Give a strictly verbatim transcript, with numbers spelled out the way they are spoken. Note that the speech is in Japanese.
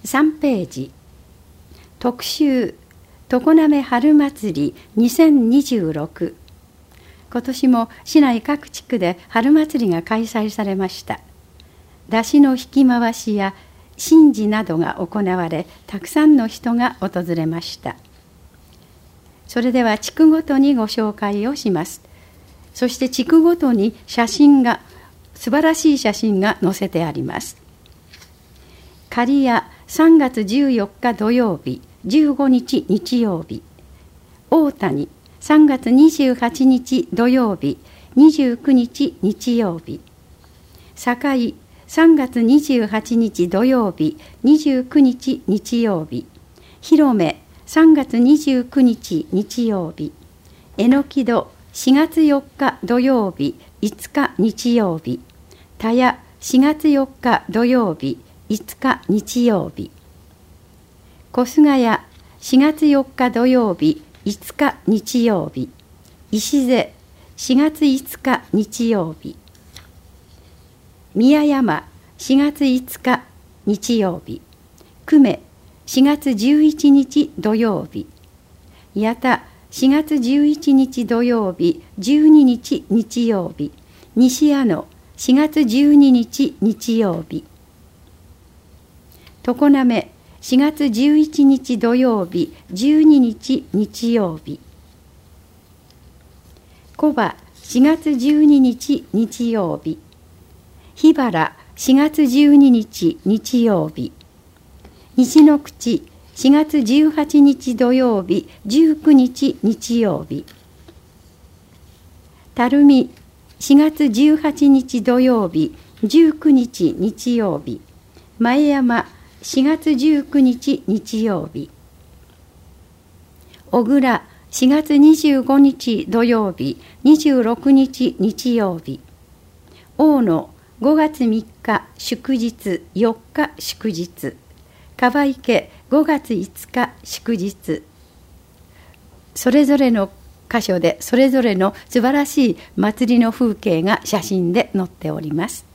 さんページ、特集常滑春祭りにせんにじゅうろく。今年も市内各地区で春祭りが開催されました。山車の引き回しや神事などが行われ、たくさんの人が訪れました。それでは地区ごとにご紹介をします。そして地区ごとに写真が、素晴らしい写真が載せてあります。刈谷さんがつじゅうよっか土曜日、じゅうごにち日曜日。大谷さんがつにじゅうはちにち土曜日、にじゅうくにち日曜日。堺さんがつにじゅうはちにち土曜日、にじゅうくにち日曜日。広めさんがつにじゅうくにち日曜日。えのき戸しがつよっか土曜日、いつか日曜日。田谷しがつよっか土曜日、いつか日曜日。小菅谷しがつよっか土曜日、いつか日曜日。石瀬しがついつか日曜日。宮山しがついつか日曜日。久米しがつじゅういちにち土曜日。八田しがつじゅういちにち土曜日、じゅうににち日曜日。西矢野しがつじゅうににち日曜日。常滑しがつじゅういちにち土曜日、じゅうににち日曜日。古場しがつじゅうににち日曜日。桧原しがつじゅうににち日曜日。西の口しがつじゅうはちにち土曜日、じゅうくにち日曜日。垂水しがつじゅうはちにち土曜日、じゅうくにち日曜日。前山しがつじゅうくにち日曜日。小倉しがつにじゅうごにち土曜日、にじゅうろくにち日曜日。大野ごがつみっか祝日、よっか祝日。川池ごがついつか祝日。それぞれの箇所でそれぞれの素晴らしい祭りの風景が写真で載っております。